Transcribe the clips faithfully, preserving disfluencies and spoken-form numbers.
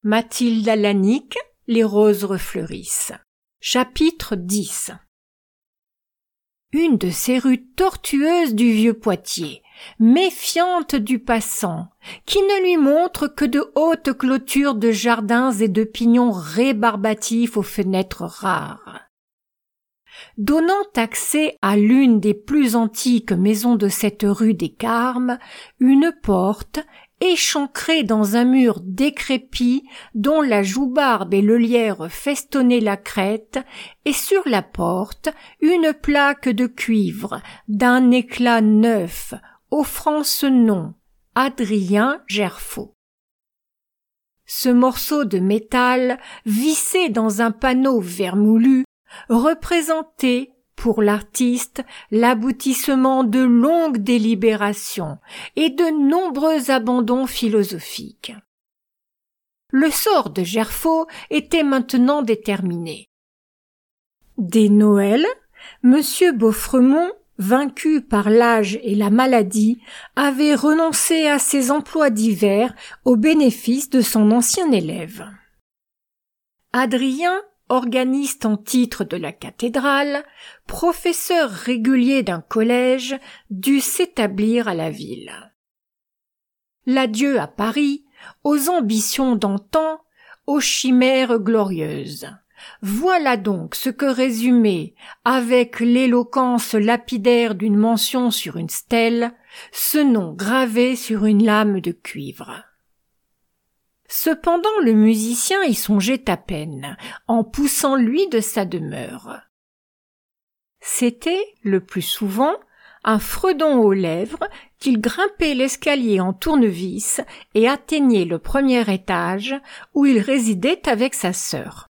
Mathilde Alanic, Les roses refleurissent. Chapitre dix. Une de ces rues tortueuses du vieux Poitiers, méfiante du passant, qui ne lui montre que de hautes clôtures de jardins et de pignons rébarbatifs aux fenêtres rares. Donnant accès à l'une des plus antiques maisons de cette rue des Carmes, une porte échancrée dans un mur décrépit dont la joubarbe et le lierre festonnaient la crête, et sur la porte une plaque de cuivre d'un éclat neuf offrant ce nom, Adrien Gerfaut. Ce morceau de métal vissé dans un panneau vermoulu représentait pour l'artiste l'aboutissement de longues délibérations et de nombreux abandons philosophiques. Le sort de Gerfaut était maintenant déterminé. Dès Noël, Monsieur Beauffremont, vaincu par l'âge et la maladie, avait renoncé à ses emplois d'hiver au bénéfice de son ancien élève. Adrien, organiste en titre de la cathédrale, professeur régulier d'un collège, dut s'établir à la ville. L'adieu à Paris, aux ambitions d'antan, aux chimères glorieuses. Voilà donc ce que résumait, avec l'éloquence lapidaire d'une mention sur une stèle, ce nom gravé sur une lame de cuivre. Cependant le musicien y songeait à peine, en poussant lui de sa demeure. C'était, le plus souvent, un fredon aux lèvres qu'il grimpait l'escalier en tournevis et atteignait le premier étage où il résidait avec sa sœur.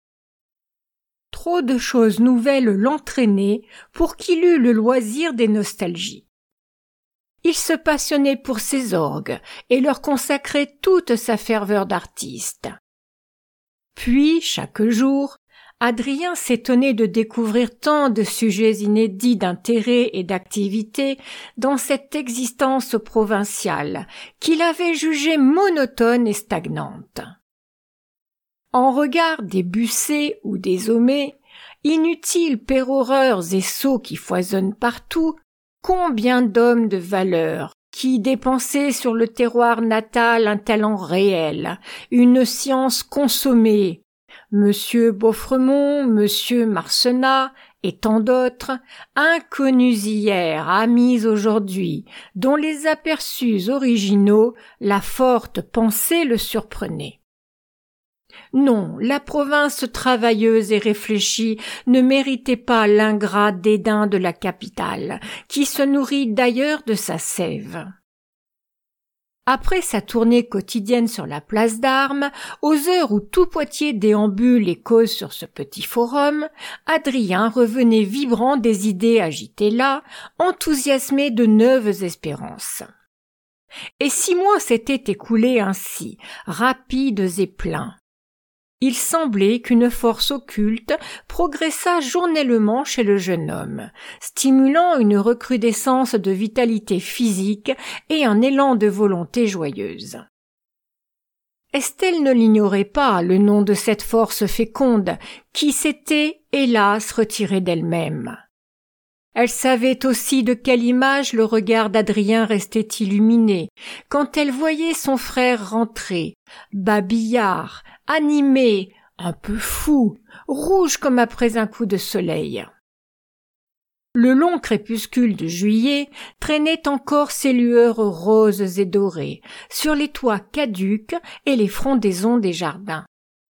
Trop de choses nouvelles l'entraînaient pour qu'il eût le loisir des nostalgies. Il se passionnait pour ses orgues et leur consacrait toute sa ferveur d'artiste. Puis, chaque jour, Adrien s'étonnait de découvrir tant de sujets inédits d'intérêt et d'activité dans cette existence provinciale qu'il avait jugée monotone et stagnante. En regard des Busset ou des Homais, inutiles péroreurs et sots qui foisonnent partout, combien d'hommes de valeur qui dépensaient sur le terroir natal un talent réel, une science consommée, Monsieur Beauffremont, Monsieur Marcenat et tant d'autres, inconnus hier, amis aujourd'hui, dont les aperçus originaux, la forte pensée le surprenaient. Non, la province travailleuse et réfléchie ne méritait pas l'ingrat dédain de la capitale, qui se nourrit d'ailleurs de sa sève. Après sa tournée quotidienne sur la place d'Armes, aux heures où tout Poitiers déambule et cause sur ce petit forum, Adrien revenait vibrant des idées agitées là, enthousiasmé de neuves espérances. Et six mois s'étaient écoulés ainsi, rapides et pleins. Il semblait qu'une force occulte progressât journellement chez le jeune homme, stimulant une recrudescence de vitalité physique et un élan de volonté joyeuse. Estelle ne l'ignorait pas, le nom de cette force féconde qui s'était, hélas, retirée d'elle-même. Elle savait aussi de quelle image le regard d'Adrien restait illuminé quand elle voyait son frère rentrer, babillard, animé, un peu fou, rouge comme après un coup de soleil. Le long crépuscule de juillet traînait encore ses lueurs roses et dorées sur les toits caducs et les frondaisons des jardins.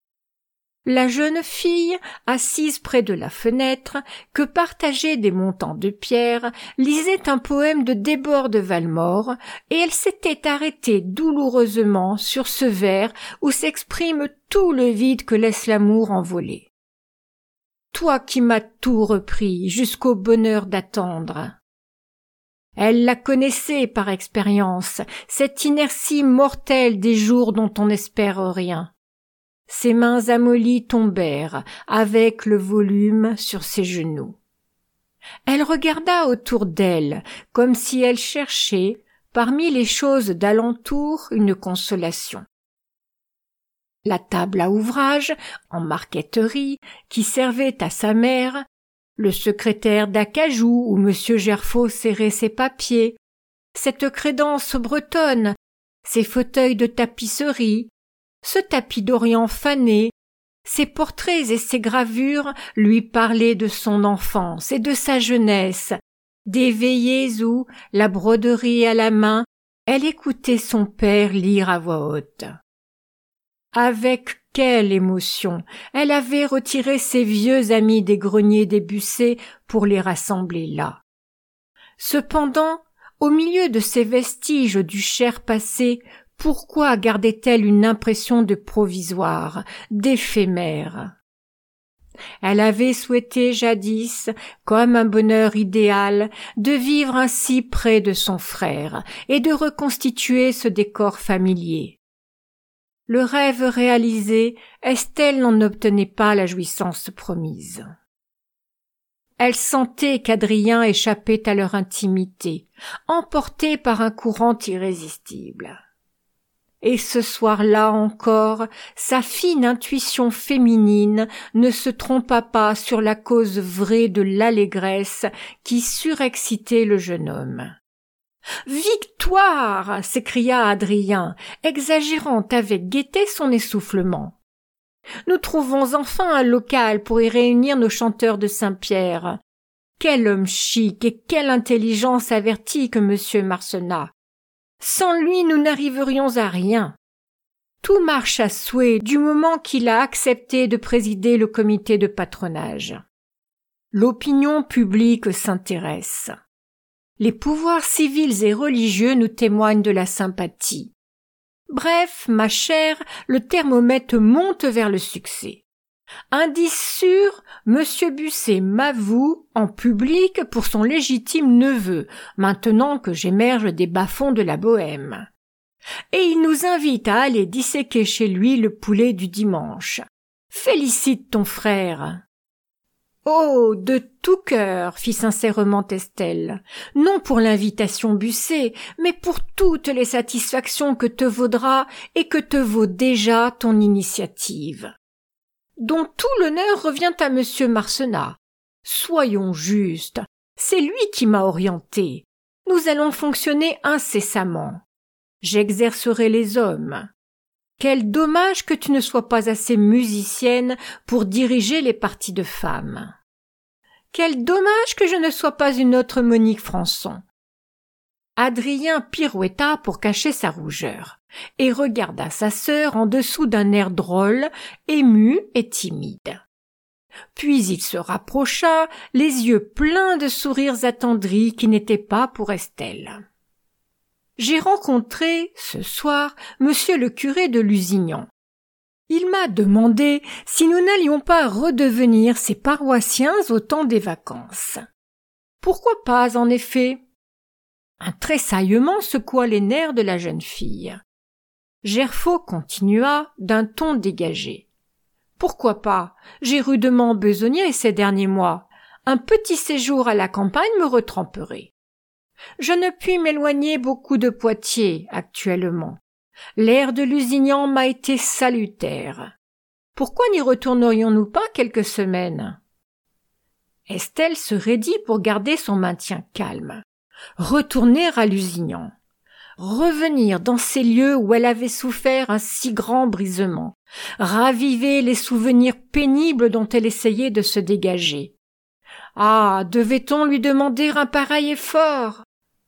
La jeune fille, assise près de la fenêtre, que partageaient des montants de pierre, lisait un poème de Débord de Valmore, et elle s'était arrêtée douloureusement sur ce vers où s'exprime tout le vide que laisse l'amour envolé. Toi qui m'as tout repris jusqu'au bonheur d'attendre. Elle la connaissait par expérience, cette inertie mortelle des jours dont on n'espère rien. Ses mains amollies tombèrent avec le volume sur ses genoux. Elle regarda autour d'elle, comme si elle cherchait, parmi les choses d'alentour, une consolation. la table à ouvrage, en marqueterie, qui servait à sa mère, le secrétaire d'acajou où monsieur Gerfaut serrait ses papiers, cette crédence bretonne, ces fauteuils de tapisserie, ce tapis d'Orient fané, ces portraits et ces gravures lui parlaient de son enfance et de sa jeunesse, des veillées où, la broderie à la main, elle écoutait son père lire à voix haute. Avec quelle émotion elle avait retiré ses vieux amis des greniers des Bussets pour les rassembler là. Cependant, au milieu de ces vestiges du cher passé, pourquoi gardait-elle une impression de provisoire, d'éphémère? Elle avait souhaité jadis, comme un bonheur idéal, de vivre ainsi près de son frère et de reconstituer ce décor familier. Le rêve réalisé, Estelle n'en obtenait pas la jouissance promise. Elle sentait qu'Adrien échappait à leur intimité, emporté par un courant irrésistible. Et ce soir-là encore, sa fine intuition féminine ne se trompa pas sur la cause vraie de l'allégresse qui surexcitait le jeune homme. « Victoire !» s'écria Adrien, exagérant avec gaieté son essoufflement. « Nous trouvons enfin un local pour y réunir nos chanteurs de Saint-Pierre. Quel homme chic et quelle intelligence avertie que monsieur Marcenat. Sans lui, nous n'arriverions à rien. Tout marche à souhait du moment qu'il a accepté de présider le comité de patronage. L'opinion publique s'intéresse. Les pouvoirs civils et religieux nous témoignent de la sympathie. Bref, ma chère, le thermomètre monte vers le succès. Indice sûr, monsieur Busset m'avoue en public pour son légitime neveu, maintenant que j'émerge des bas-fonds de la Bohême. Et il nous invite à aller disséquer chez lui le poulet du dimanche. Félicite ton frère. Oh, de tout cœur, fit sincèrement Estelle, non pour l'invitation Busset, mais pour toutes les satisfactions que te vaudra et que te vaut déjà ton initiative. Dont tout l'honneur revient à monsieur Marcenat. Soyons justes, c'est lui qui m'a orienté. Nous allons fonctionner incessamment. J'exercerai les hommes. Quel dommage que tu ne sois pas assez musicienne pour diriger les parties de femmes. Quel dommage que je ne sois pas une autre Monique Françon. Adrien pirouetta pour cacher sa rougeur et regarda sa sœur en dessous d'un air drôle, ému et timide. Puis il se rapprocha, les yeux pleins de sourires attendris qui n'étaient pas pour Estelle. « J'ai rencontré, ce soir, monsieur le curé de Lusignan. Il m'a demandé si nous n'allions pas redevenir ses paroissiens au temps des vacances. Pourquoi pas, en effet ?» Un tressaillement secoua les nerfs de la jeune fille. Gerfaut continua d'un ton dégagé. « Pourquoi pas? J'ai rudement besogné ces derniers mois. Un petit séjour à la campagne me retremperait. Je ne puis m'éloigner beaucoup de Poitiers actuellement. L'air de Lusignan m'a été salutaire. Pourquoi n'y retournerions-nous pas quelques semaines ?» Estelle se raidit pour garder son maintien calme. Retourner à Lusignan. Revenir dans ces lieux où elle avait souffert un si grand brisement. Raviver les souvenirs pénibles dont elle essayait de se dégager. Ah, devait-on lui demander un pareil effort?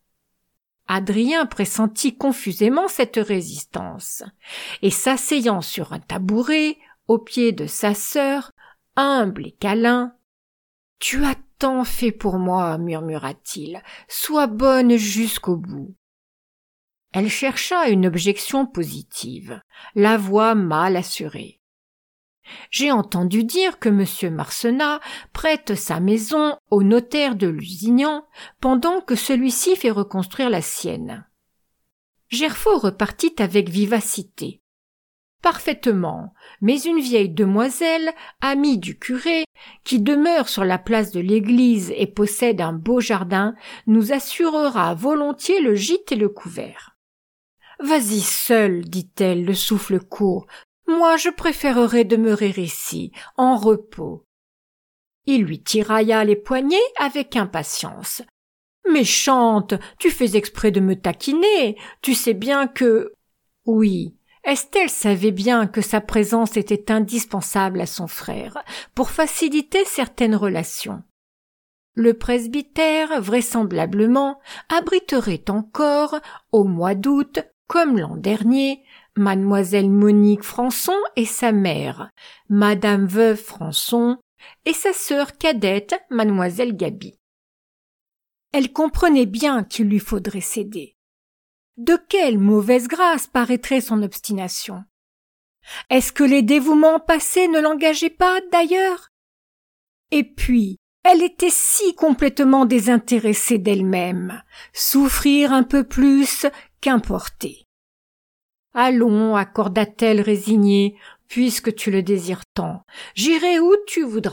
Adrien pressentit confusément cette résistance, et s'asseyant sur un tabouret, au pied de sa sœur, humble et câlin, « Tu as tant fait pour moi, murmura-t-il, sois bonne jusqu'au bout. » Elle chercha une objection positive, la voix mal assurée. « J'ai entendu dire que monsieur Marcenat prête sa maison au notaire de Lusignan pendant que celui-ci fait reconstruire la sienne. » Gerfaut repartit avec vivacité. « Parfaitement, mais une vieille demoiselle, amie du curé, qui demeure sur la place de l'église et possède un beau jardin, nous assurera volontiers le gîte et le couvert. »« Vas-y seule, dit-elle, le souffle court. Moi, je préférerais demeurer ici, en repos. » Il lui tirailla les poignets avec impatience. « Méchante, tu fais exprès de me taquiner, tu sais bien que… » Oui, Estelle savait bien que sa présence était indispensable à son frère pour faciliter certaines relations. Le presbytère, vraisemblablement, abriterait encore, au mois d'août, comme l'an dernier, mademoiselle Monique Françon et sa mère, madame Veuve Françon, et sa sœur cadette, mademoiselle Gaby. Elle comprenait bien qu'il lui faudrait céder. De quelle mauvaise grâce paraîtrait son obstination? Est-ce que les dévouements passés ne l'engageaient pas, d'ailleurs? Et puis, elle était si complètement désintéressée d'elle-même, souffrir un peu plus qu'importer. « Allons, accorda-t-elle résignée, puisque tu le désires tant, j'irai où tu voudras. »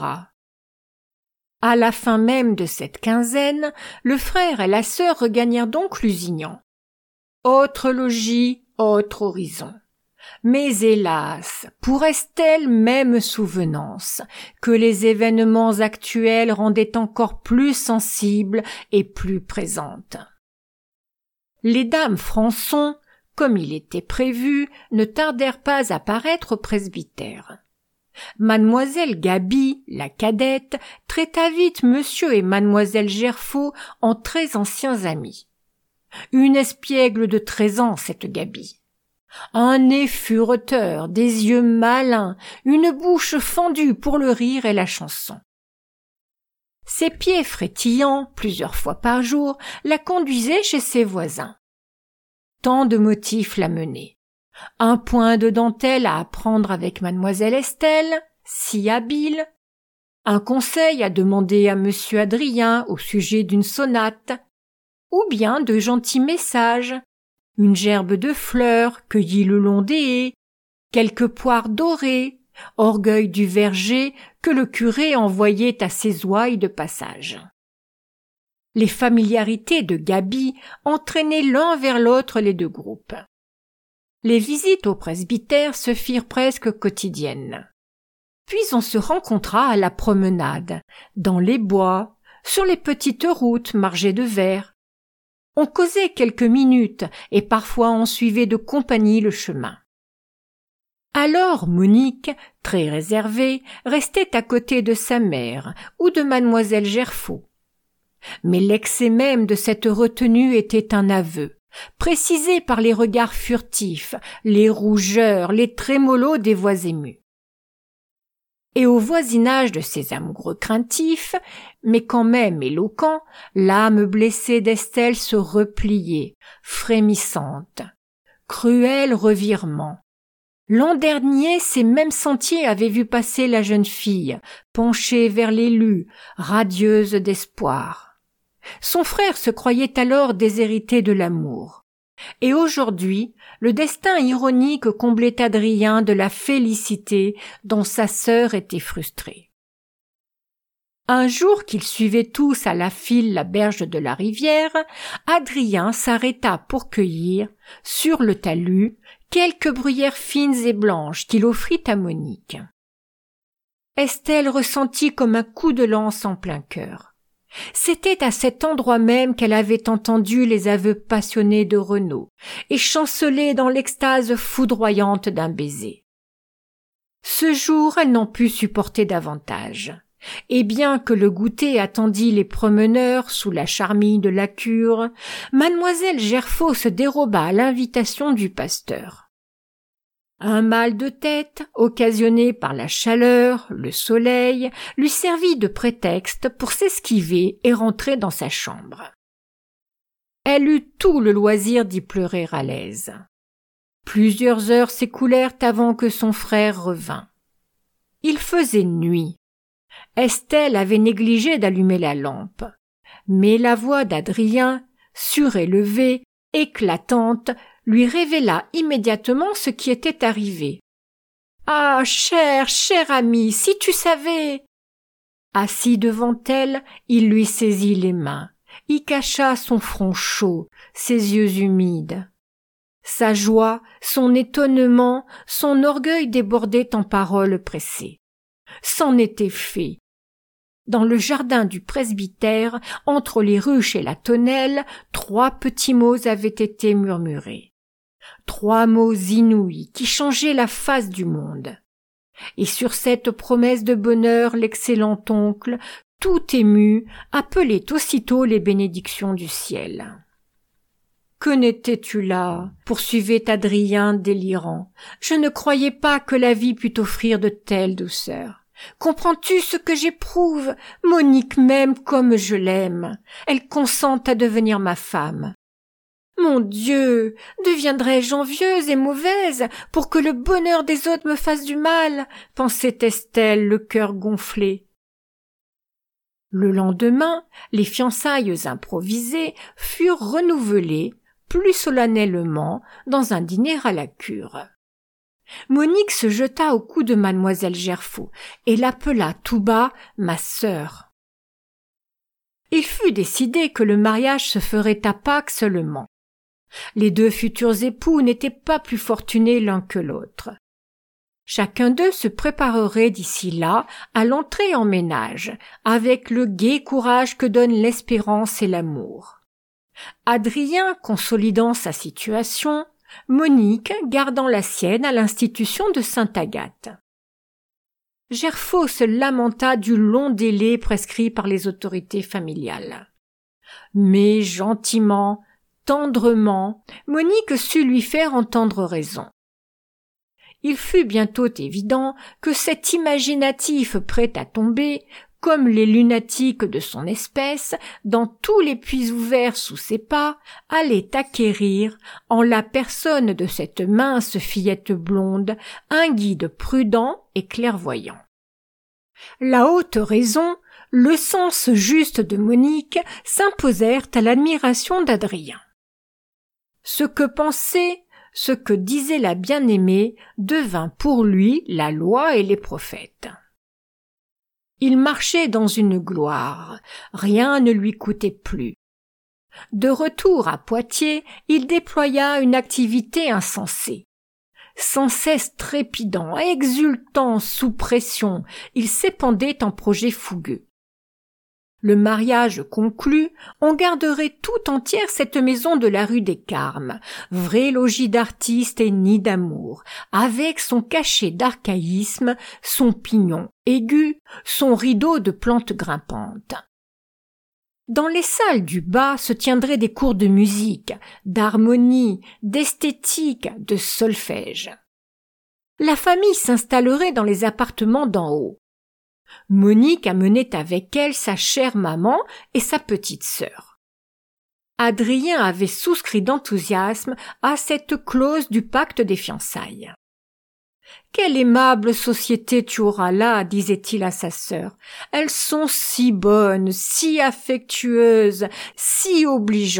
À la fin même de cette quinzaine, le frère et la sœur regagnèrent donc Lusignan. Autre logis, autre horizon. Mais hélas, pour Estelle, même souvenance, que les événements actuels rendaient encore plus sensible et plus présente. Les dames Françon, comme il était prévu, ne tardèrent pas à paraître au presbytère. Mademoiselle Gaby, la cadette, traita vite monsieur et mademoiselle Gerfaut en très anciens amis. Une espiègle de treize ans, cette Gaby. Un nez fureteur, des yeux malins, une bouche fendue pour le rire et la chanson. Ses pieds frétillants, plusieurs fois par jour, la conduisaient chez ses voisins. Tant de motifs la menaient. Un point de dentelle à apprendre avec mademoiselle Estelle, si habile, un conseil à demander à monsieur Adrien au sujet d'une sonate, ou bien de gentils messages, une gerbe de fleurs cueillie le long des haies, quelques poires dorées, orgueil du verger que le curé envoyait à ses ouailles de passage. Les familiarités de Gaby entraînaient l'un vers l'autre les deux groupes. Les visites au presbytère se firent presque quotidiennes. Puis on se rencontra à la promenade, dans les bois, sur les petites routes margées de verre. On causait quelques minutes et parfois on suivait de compagnie le chemin. Alors Monique, très réservée, restait à côté de sa mère ou de mademoiselle Gerfaut. Mais l'excès même de cette retenue était un aveu, précisé par les regards furtifs, les rougeurs, les trémolos des voix émues. Et au voisinage de ces amoureux craintifs, mais quand même éloquents, l'âme blessée d'Estelle se repliait, frémissante. Cruel revirement. L'an dernier, ces mêmes sentiers avaient vu passer la jeune fille, penchée vers l'élu, radieuse d'espoir. Son frère se croyait alors déshérité de l'amour. Et aujourd'hui, le destin ironique comblait Adrien de la félicité dont sa sœur était frustrée. Un jour qu'ils suivaient tous à la file la berge de la rivière, Adrien s'arrêta pour cueillir, sur le talus, quelques bruyères fines et blanches qu'il offrit à Monique. Estelle ressentit comme un coup de lance en plein cœur. C'était à cet endroit même qu'elle avait entendu les aveux passionnés de Renaud et chancelé dans l'extase foudroyante d'un baiser. Ce jour, elle n'en put supporter davantage, et bien que le goûter attendît les promeneurs sous la charmille de la cure, mademoiselle Gerfaut se déroba à l'invitation du pasteur. Un mal de tête, occasionné par la chaleur, le soleil, lui servit de prétexte pour s'esquiver et rentrer dans sa chambre. Elle eut tout le loisir d'y pleurer à l'aise. Plusieurs heures s'écoulèrent avant que son frère revînt. Il faisait nuit. Estelle avait négligé d'allumer la lampe, mais la voix d'Adrien, surélevée, éclatante, lui révéla immédiatement ce qui était arrivé. « Ah, cher, cher ami, si tu savais !» Assis devant elle, il lui saisit les mains, y cacha son front chaud, ses yeux humides. Sa joie, son étonnement, son orgueil débordaient en paroles pressées. C'en était fait. Dans le jardin du presbytère, entre les ruches et la tonnelle, trois petits mots avaient été murmurés. Trois mots inouïs qui changeaient la face du monde. Et sur cette promesse de bonheur, l'excellent oncle, tout ému, appelait aussitôt les bénédictions du ciel. « Que n'étais-tu là ?» poursuivait Adrien délirant. « Je ne croyais pas que la vie pût offrir de telles douceurs. Comprends-tu ce que j'éprouve? Monique m'aime comme je l'aime. Elle consent à devenir ma femme. Mon Dieu, deviendrai-je envieuse et mauvaise pour que le bonheur des autres me fasse du mal ?» pensait Estelle, le cœur gonflé. Le lendemain, les fiançailles improvisées furent renouvelées, plus solennellement, dans un dîner à la cure. Monique se jeta au cou de mademoiselle Gerfaut et l'appela tout bas « ma sœur ». Il fut décidé que le mariage se ferait à Pâques seulement. Les deux futurs époux n'étaient pas plus fortunés l'un que l'autre. Chacun d'eux se préparerait d'ici là à l'entrée en ménage, avec le gai courage que donnent l'espérance et l'amour. Adrien consolidant sa situation, Monique gardant la sienne à l'institution de Sainte-Agathe. Gerfaut se lamenta du long délai prescrit par les autorités familiales. Mais gentiment, tendrement, Monique sut lui faire entendre raison. Il fut bientôt évident que cet imaginatif prêt à tomber, comme les lunatiques de son espèce, dans tous les puits ouverts sous ses pas, allait acquérir, en la personne de cette mince fillette blonde, un guide prudent et clairvoyant. La haute raison, le sens juste de Monique s'imposèrent à l'admiration d'Adrien. Ce que pensait, ce que disait la bien-aimée devint pour lui la loi et les prophètes. Il marchait dans une gloire, rien ne lui coûtait plus. De retour à Poitiers, il déploya une activité insensée. Sans cesse trépidant, exultant, sous pression, il s'épandait en projets fougueux. Le mariage conclu, on garderait tout entière cette maison de la rue des Carmes, vrai logis d'artistes et nid d'amour, avec son cachet d'archaïsme, son pignon aigu, son rideau de plantes grimpantes. Dans les salles du bas se tiendraient des cours de musique, d'harmonie, d'esthétique, de solfège. La famille s'installerait dans les appartements d'en haut. Monique amenait avec elle sa chère maman et sa petite sœur. Adrien avait souscrit d'enthousiasme à cette clause du pacte des fiançailles. « Quelle aimable société tu auras là, disait-il à sa sœur. Elles sont si bonnes, si affectueuses, si obligeantes. »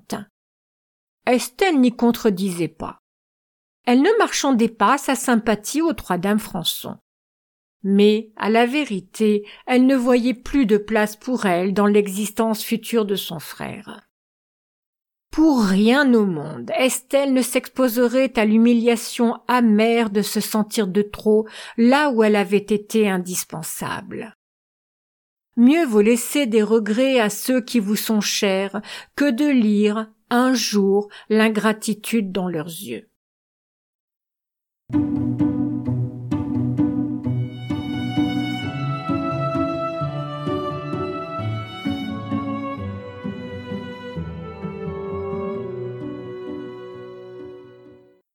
Estelle n'y contredisait pas. Elle ne marchandait pas sa sympathie aux trois dames Françon. Mais, à la vérité, elle ne voyait plus de place pour elle dans l'existence future de son frère. Pour rien au monde, Estelle ne s'exposerait à l'humiliation amère de se sentir de trop là où elle avait été indispensable. Mieux vaut laisser des regrets à ceux qui vous sont chers que de lire, un jour, l'ingratitude dans leurs yeux.